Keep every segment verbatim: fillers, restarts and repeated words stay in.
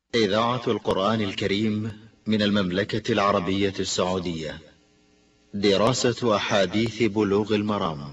إذاعة القرآن الكريم من المملكة العربية السعودية. دراسة أحاديث بلوغ المرام.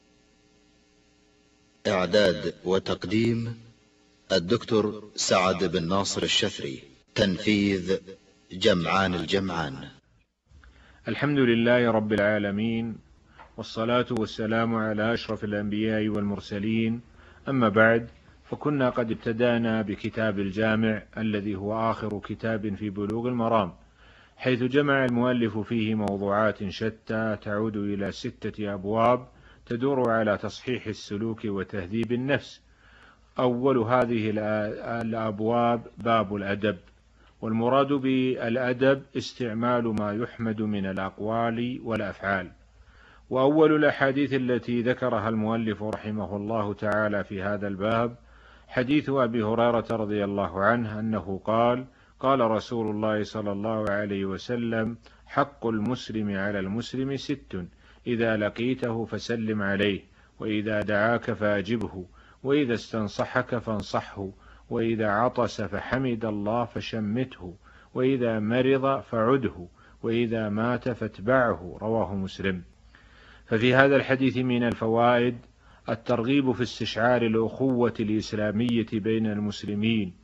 إعداد وتقديم الدكتور سعد بن ناصر الشفري. تنفيذ جمعان الجمعان. الحمد لله رب العالمين، والصلاة والسلام على أشرف الأنبياء والمرسلين. أما بعد، فكنا قد ابتدأنا بكتاب الجامع الذي هو آخر كتاب في بلوغ المرام، حيث جمع المؤلف فيه موضوعات شتى تعود إلى ستة أبواب تدور على تصحيح السلوك وتهذيب النفس. أول هذه الأبواب باب الأدب، والمراد بالأدب استعمال ما يحمد من الأقوال والأفعال. وأول الأحاديث التي ذكرها المؤلف رحمه الله تعالى في هذا الباب حديث أبي هريرة رضي الله عنه أنه قال: قال رسول الله صلى الله عليه وسلم: حق المسلم على المسلم ست، إذا لقيته فسلم عليه، وإذا دعاك فأجبه، وإذا استنصحك فانصحه، وإذا عطس فحمد الله فشمته، وإذا مرض فعده، وإذا مات فاتبعه. رواه مسلم. ففي هذا الحديث من الفوائد الترغيب في استشعار الأخوة الإسلامية بين المسلمين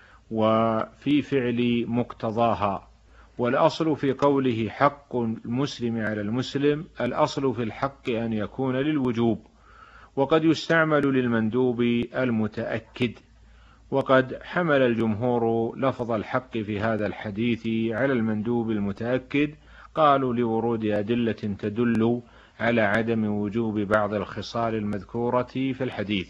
وفي فعل مقتضاها. والأصل في قوله حق المسلم على المسلم، الأصل في الحق أن يكون للوجوب، وقد يستعمل للمندوب المتأكد. وقد حمل الجمهور لفظ الحق في هذا الحديث على المندوب المتأكد، قالوا لورود أدلة تدل على عدم وجوب بعض الخصال المذكورة في الحديث.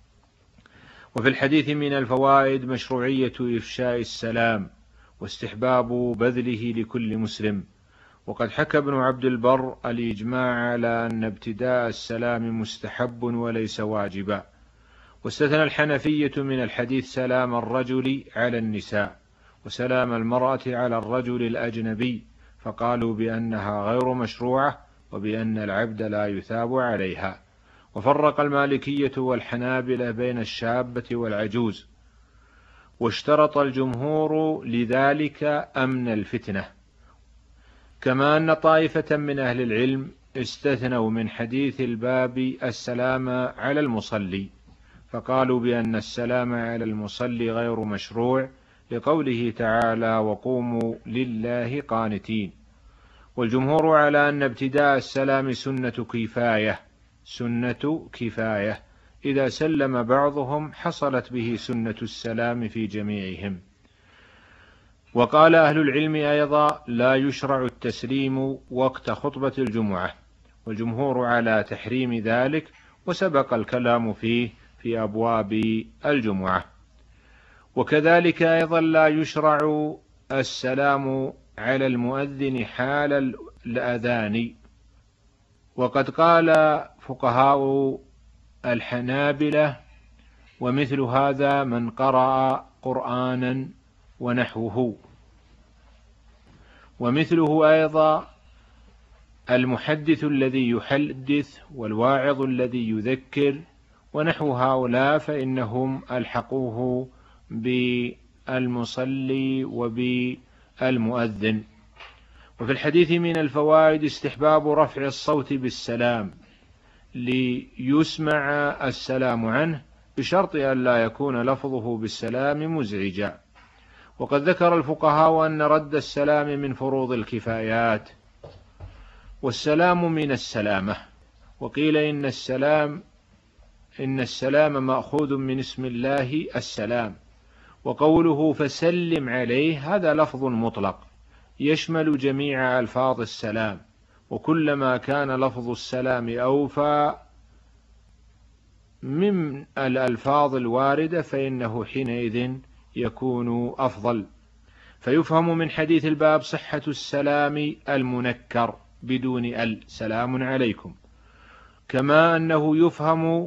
وفي الحديث من الفوائد مشروعية إفشاء السلام واستحباب بذله لكل مسلم. وقد حكى ابن عبد البر الإجماع على أن ابتداء السلام مستحب وليس واجبا. واستثنى الحنفية من الحديث سلام الرجل على النساء، وسلام المرأة على الرجل الأجنبي، فقالوا بأنها غير مشروعة، وبأن العبد لا يثاب عليها. وفرق المالكية والحنابلة بين الشابة والعجوز، واشترط الجمهور لذلك أمن الفتنة. كما أن طائفة من أهل العلم استثنوا من حديث الباب السلام على المصلي، فقالوا بأن السلام على المصلي غير مشروع، لقوله تعالى: وقوموا لله قانتين. والجمهور على أن ابتداء السلام سنة كفاية سنة كفاية إذا سلم بعضهم حصلت به سنة السلام في جميعهم. وقال أهل العلم أيضا: لا يشرع التسليم وقت خطبة الجمعة، والجمهور على تحريم ذلك، وسبق الكلام فيه في أبواب الجمعة. وكذلك أيضا لا يشرع السلام على المؤذن حال الأذان. وقد قال فقهاء الحنابلة: ومثل هذا من قرأ قرآنا ونحوه. ومثله أيضا المحدث الذي يحدث، والواعظ الذي يذكر، ونحو هؤلاء فإنهم ألحقوه بالمصلي وبالمؤذن. وفي الحديث من الفوائد استحباب رفع الصوت بالسلام ليسمع السلام عنه، بشرط أن لا يكون لفظه بالسلام مزعجا. وقد ذكر الفقهاء أن رد السلام من فروض الكفايات، والسلام من السلامة. وقيل إن السلام إن السلام مأخوذ من اسم الله السلام. وقوله فسلم عليه هذا لفظ مطلق يشمل جميع ألفاظ السلام، وكلما كان لفظ السلام أوفى من الألفاظ الواردة فإنه حينئذ يكون أفضل. فيفهم من حديث الباب صحة السلام المنكر بدون ال، سلام عليكم. كما أنه يفهم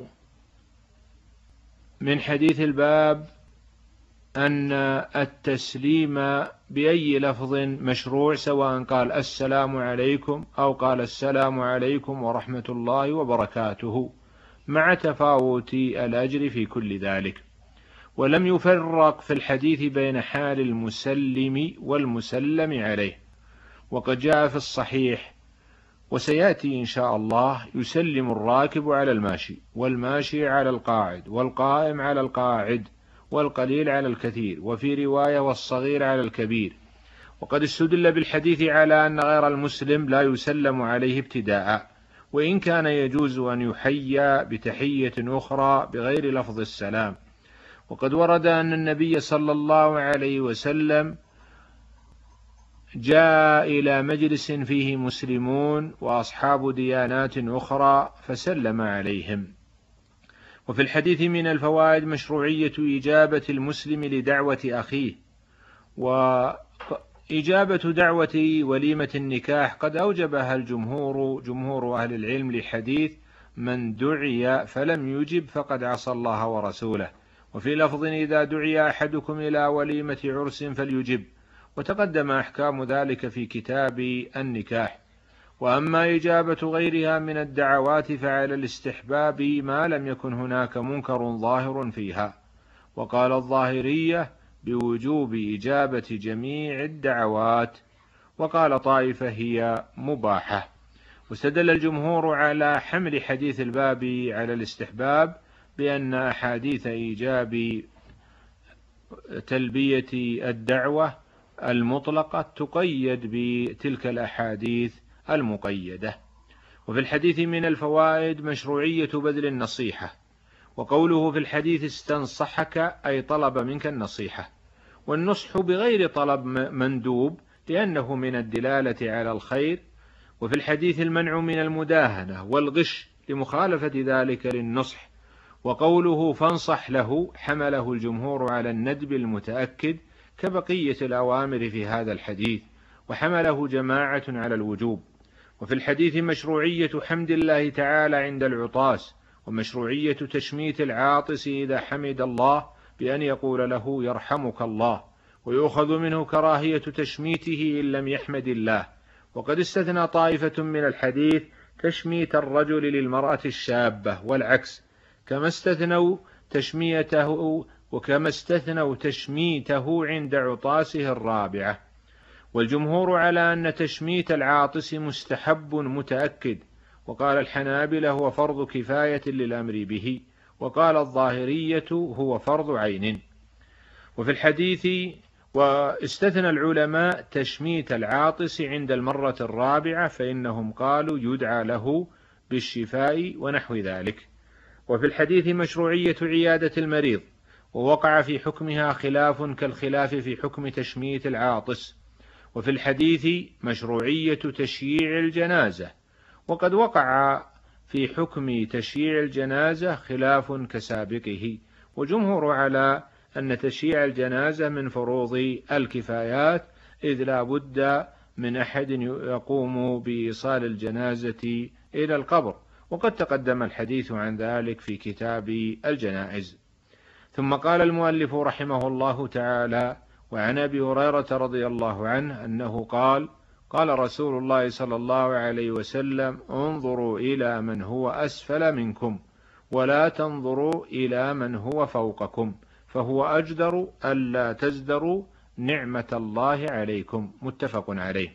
من حديث الباب أن التسليم بأي لفظ مشروع، سواء قال السلام عليكم أو قال السلام عليكم ورحمة الله وبركاته، مع تفاوت الأجر في كل ذلك. ولم يفرق في الحديث بين حال المسلم والمسلم عليه. وقد جاء في الصحيح وسيأتي إن شاء الله: يسلم الراكب على الماشي، والماشي على القاعد، والقائم على القاعد، والقليل على الكثير، وفي رواية: والصغير على الكبير. وقد استدل بالحديث على أن غير المسلم لا يسلم عليه ابتداء، وإن كان يجوز أن يحيى بتحية أخرى بغير لفظ السلام. وقد ورد أن النبي صلى الله عليه وسلم جاء إلى مجلس فيه مسلمون وأصحاب ديانات أخرى فسلم عليهم. وفي الحديث من الفوائد مشروعية إجابة المسلم لدعوة أخيه. وإجابة دعوة وليمة النكاح قد أوجبها الجمهور جمهور أهل العلم لحديث: من دعي فلم يجب فقد عصى الله ورسوله. وفي لفظ: إذا دعي أحدكم إلى وليمة عرس فليجب. وتقدم أحكام ذلك في كتاب النكاح. وأما إجابة غيرها من الدعوات فعلى الاستحباب ما لم يكن هناك منكر ظاهر فيها. وقال الظاهرية بوجوب إجابة جميع الدعوات، وقال طائفة هي مباحة. واستدل الجمهور على حمل حديث الباب على الاستحباب بأن أحاديث إيجاب تلبية الدعوة المطلقة تقيد بتلك الأحاديث المقيدة. وفي الحديث من الفوائد مشروعية بذل النصيحة. وقوله في الحديث: استنصحك أي طلب منك النصيحة. والنصح بغير طلب مندوب لأنه من الدلالة على الخير. وفي الحديث المنع من المداهنة والغش لمخالفة ذلك للنصح. وقوله فانصح له حمله الجمهور على الندب المتأكد كبقية الأوامر في هذا الحديث، وحمله جماعة على الوجوب. وفي الحديث مشروعية حمد الله تعالى عند العطاس، ومشروعية تشميت العاطس إذا حمد الله بأن يقول له يرحمك الله، ويؤخذ منه كراهية تشميته إن لم يحمد الله. وقد استثنى طائفة من الحديث تشميت الرجل للمرأة الشابة والعكس، كما استثنوا تشميته وكما استثنوا تشميته عند عطاسه الرابعة. والجمهور على أن تشميت العاطس مستحب متأكد، وقال الحنابلة هو فرض كفاية للأمر به، وقال الظاهرية هو فرض عين. وفي الحديث واستثنى العلماء تشميت العاطس عند المرة الرابعة، فإنهم قالوا يدعى له بالشفاء ونحو ذلك. وفي الحديث مشروعية عيادة المريض، ووقع في حكمها خلاف كالخلاف في حكم تشميت العاطس. وفي الحديث مشروعية تشييع الجنازة، وقد وقع في حكم تشييع الجنازة خلاف كسابقه. وجمهور على أن تشييع الجنازة من فروض الكفايات، إذ لا بد من أحد يقوم بإيصال الجنازة إلى القبر، وقد تقدم الحديث عن ذلك في كتاب الجنائز. ثم قال المؤلف رحمه الله تعالى: وعن أبي هريرة رضي الله عنه أنه قال: قال رسول الله صلى الله عليه وسلم: انظروا إلى من هو أسفل منكم ولا تنظروا إلى من هو فوقكم، فهو أجدر ألا تزدروا نعمة الله عليكم. متفق عليه.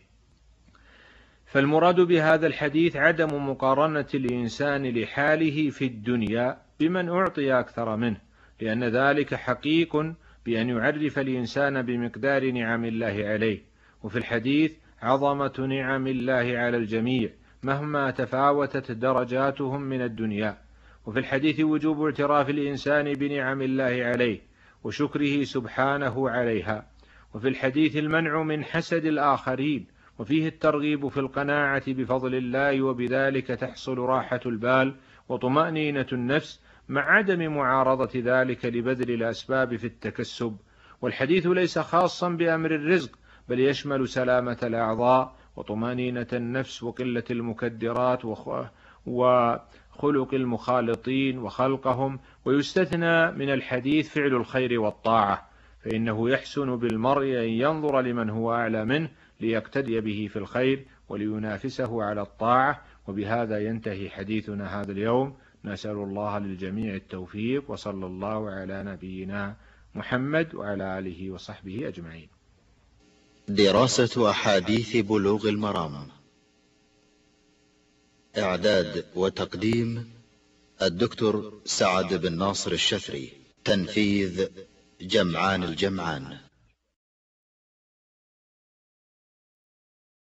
فالمراد بهذا الحديث عدم مقارنة الإنسان لحاله في الدنيا بمن أعطي أكثر منه، لأن ذلك حقيق بأن يعرف الإنسان بمقدار نعم الله عليه. وفي الحديث عظمة نعم الله على الجميع مهما تفاوتت درجاتهم من الدنيا. وفي الحديث وجوب اعتراف الإنسان بنعم الله عليه وشكره سبحانه عليها. وفي الحديث المنع من حسد الآخرين، وفيه الترغيب في القناعة بفضل الله، وبذلك تحصل راحة البال وطمأنينة النفس مع عدم معارضة ذلك لبذل الأسباب في التكسب. والحديث ليس خاصا بأمر الرزق، بل يشمل سلامة الأعضاء وطمأنينة النفس وقلة المكدرات وخلق المخالطين وخلقهم. ويستثنى من الحديث فعل الخير والطاعة، فإنه يحسن بالمرء أن ينظر لمن هو أعلى منه ليقتدي به في الخير ولينافسه على الطاعة. وبهذا ينتهي حديثنا هذا اليوم. نسأل الله للجميع التوفيق، وصلى الله على نبينا محمد وعلى آله وصحبه أجمعين. دراسة أحاديث بلوغ المرام. إعداد وتقديم الدكتور سعد بن ناصر الشثري. تنفيذ جمعان الجمعان.